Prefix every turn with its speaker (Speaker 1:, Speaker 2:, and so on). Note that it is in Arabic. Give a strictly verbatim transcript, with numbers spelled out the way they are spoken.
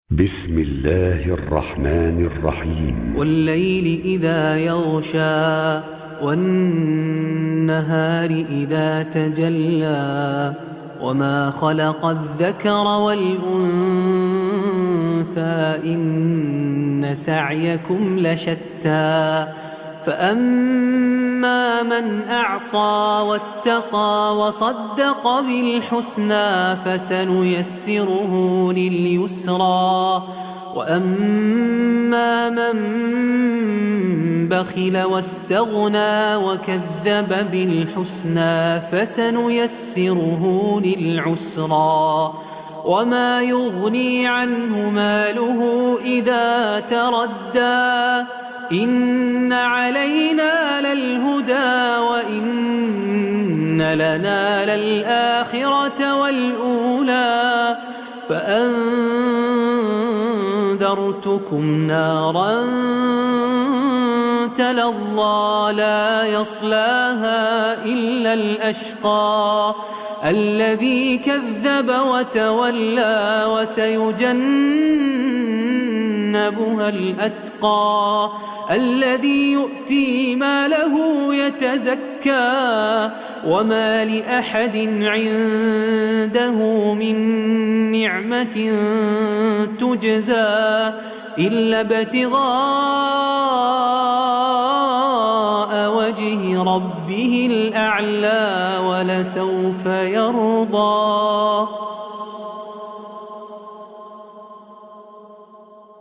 Speaker 1: بسم الله الرحمن الرحيم
Speaker 2: والليل إذا يغشى والنهار إذا تجلى وما خلق الذكر والأنثى إن سعيكم لشتى فأما من أعطى واتقى وصدق بالحسنى فسنيسره لليسرى وأما من بخل واستغنى وكذب بالحسنى فسنيسره للعسرى وما يغني عنه ماله إذا تردى إن علينا للهدى وإن لنا للآخرة والأولى فأنذرتكم نارا تلظى لا يصلاها إلا الأشقى الذي كذب وتولى وسيجنبها الأتقى الذي يؤتي ماله يتزكى وما لأحد عنده من نعمة تجزى إلا ابتغاء وجه ربه الأعلى ولسوف يرضى.